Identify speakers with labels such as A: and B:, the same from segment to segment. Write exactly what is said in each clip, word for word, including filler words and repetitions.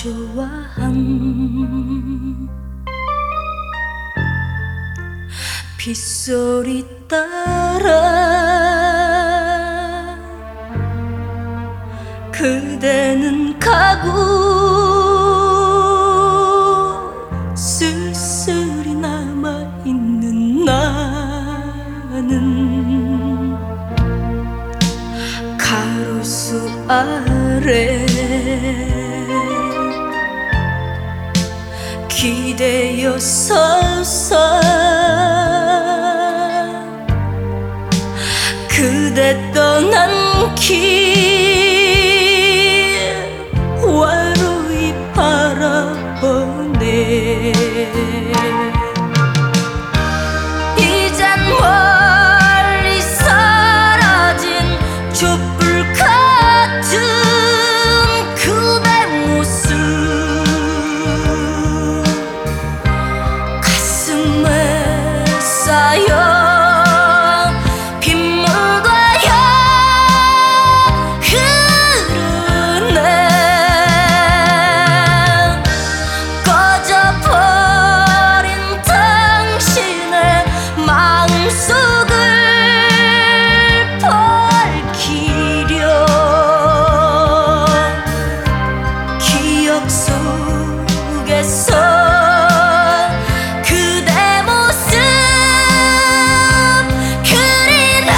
A: 좋아함. 빗소리 따라 그대는 가고 쓸쓸히 남아있는 나는 가로수 아래 기대어 서서 그대 떠난 길 외로이 바라보네. 이젠 멀리 사라진 촛불 같은 그대 모습 가슴에 쌓여 그대 모습 그리네.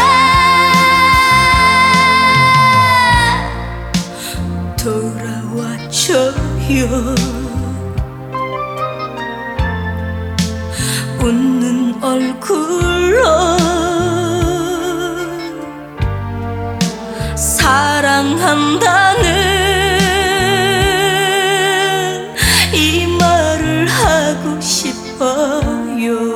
A: 돌아와줘요. 웃는 얼굴로 사랑한다는 이 말을 하고 싶어요.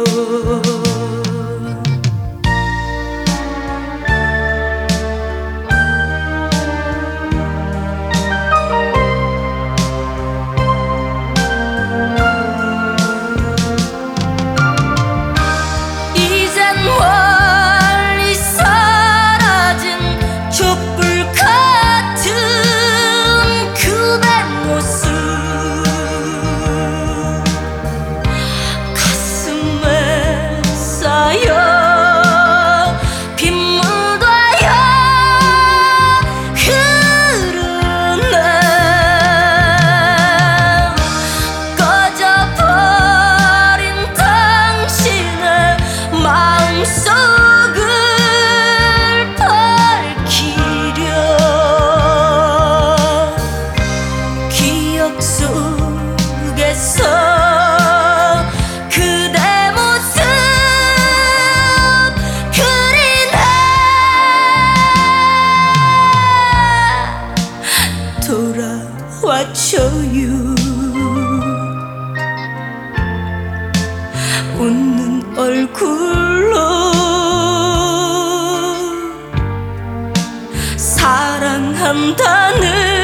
A: 이젠 멀리 사라진 촛불 같은 그대 모습 가슴에 쌓여 빗물 되어 흐르네. 꺼져버린 당신의 마음속을 밝히려 기억 속에서 그대 모습 그리네. 돌아와줘요. 웃는 얼굴로 사랑한다는